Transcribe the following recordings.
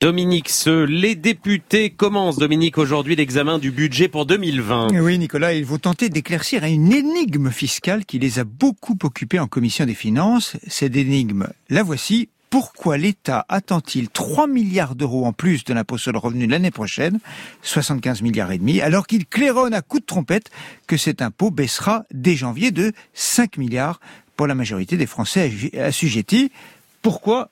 Dominique, les députés commencent, Dominique, aujourd'hui l'examen du budget pour 2020. Oui, Nicolas, ils vont tenter d'éclaircir une énigme fiscale qui les a beaucoup occupés en commission des finances. Cette énigme, la voici. Pourquoi l'État attend-il 3 milliards d'euros en plus de l'impôt sur le revenu l'année prochaine, 75 milliards et demi, alors qu'il claironne à coups de trompette que cet impôt baissera dès janvier de 5 milliards pour la majorité des Français assujettis? Pourquoi ?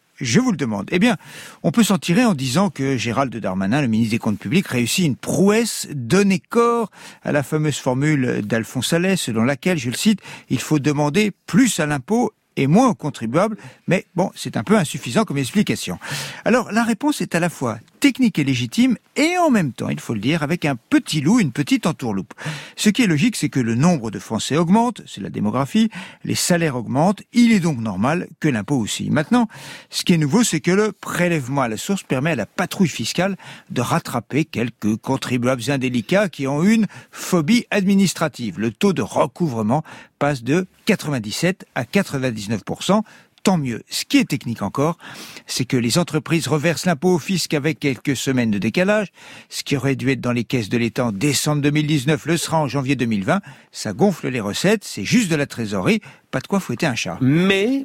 Je vous le demande. Eh bien, on peut s'en tirer en disant que Gérald Darmanin, le ministre des Comptes publics, réussit une prouesse, donner corps à la fameuse formule d'Alphonse Allais, selon laquelle, je le cite, il faut demander plus à l'impôt et moins aux contribuables, mais bon, c'est un peu insuffisant comme explication. Alors, la réponse est à la fois technique et légitime, et en même temps, il faut le dire, avec un petit loup, une petite entourloupe. Ce qui est logique, c'est que le nombre de Français augmente, c'est la démographie, les salaires augmentent, il est donc normal que l'impôt aussi. Maintenant, ce qui est nouveau, c'est que le prélèvement à la source permet à la patrouille fiscale de rattraper quelques contribuables indélicats qui ont une phobie administrative. Le taux de recouvrement passe de 97 à 99%. Tant mieux. Ce qui est technique encore, c'est que les entreprises reversent l'impôt au fisc avec quelques semaines de décalage. Ce qui aurait dû être dans les caisses de l'État en décembre 2019 le sera en janvier 2020. Ça gonfle les recettes, c'est juste de la trésorerie, pas de quoi fouetter un chat. Mais,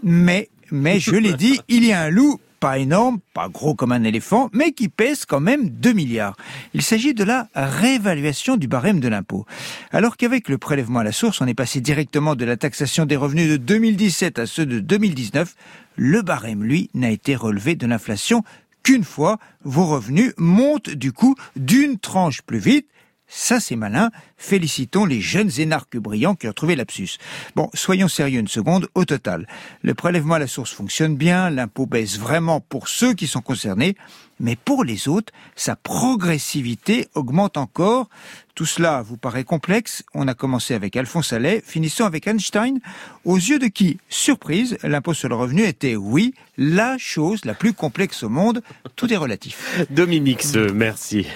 je l'ai dit, il y a un loup, pas énorme, pas gros comme un éléphant, mais qui pèse quand même 2 milliards. Il s'agit de la réévaluation du barème de l'impôt. Alors qu'avec le prélèvement à la source, on est passé directement de la taxation des revenus de 2017 à ceux de 2019, le barème, lui, n'a été relevé de l'inflation qu'une fois. Vos revenus montent du coup d'une tranche plus vite. Ça, c'est malin. Félicitons les jeunes énarques brillants qui ont trouvé l'absus. Bon, soyons sérieux une seconde. Au total, le prélèvement à la source fonctionne bien, l'impôt baisse vraiment pour ceux qui sont concernés, mais pour les autres, sa progressivité augmente encore. Tout cela vous paraît complexe. On a commencé avec Alphonse Allais, finissons avec Einstein, aux yeux de qui, surprise, l'impôt sur le revenu était, oui, la chose la plus complexe au monde. Tout est relatif. Dominique, merci.